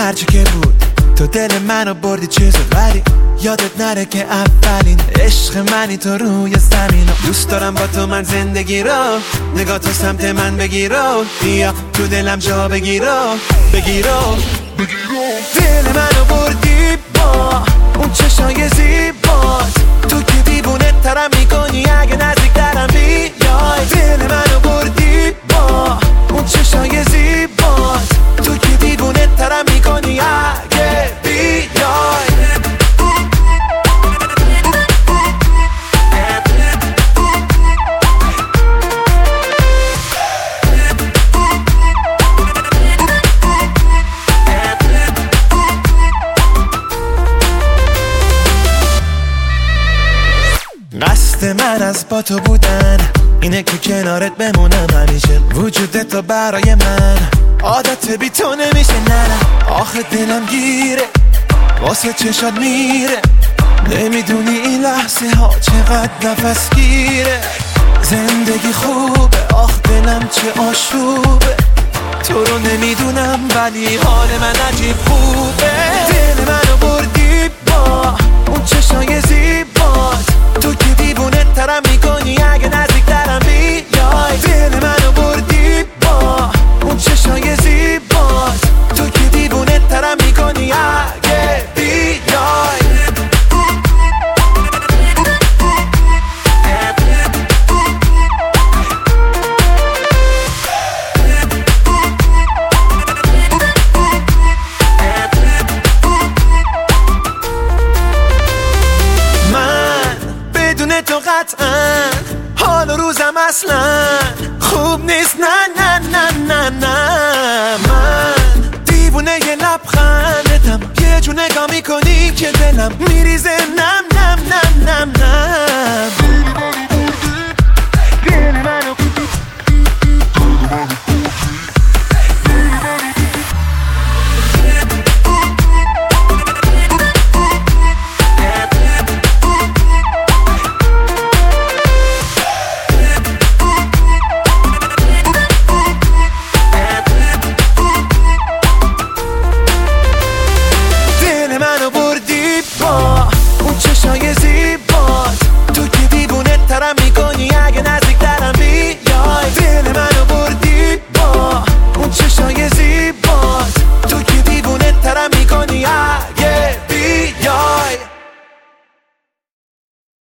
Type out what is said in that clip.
هرچی که بود تو دل منو بردی چه زد، ولی یادت نره که اولین عشق منی تو روی زمین. دوست دارم با تو من زندگی رو، نگاه تو سمت من بگیرو، بیا تو دلم جا بگیرو بگیرو. دل منو بردی با اون چشای زیبات، تو که دیوونه ترم میکنی اگه نزدیک ترم بیای. دل منو بردی با اون چشای زیبات، تو که دیوونه ترم میکنی اگه بیای. قصد من از با تو بودن اینه که کنارت بمونم همیشه. وجود تو برای من عادت بی تو نمیشه. نه آخه دلم گیره واسه چشات میره، نمیدونی این لحظه ها چقدر نفس گیره. زندگی خوبه آخ دلم چه آشوبه، تو رو نمیدونم ولی حال من عجیب خوبه. دل منو بردی با اون چشای زیبات، تو که دیوونه ترم میکنی اگه نزدیک ترم بیای. دل منو بردی با اون چشای زیبات، تو که دیوونه ترم میکنی اگه بیای. تو قطعا حال و روزم اصلا خوب نیست. نه نه نه نه نه من دیوونه یه لبخندتم، یه جو نگاه میکنی که دلم میریزه. نم نم نم نم نم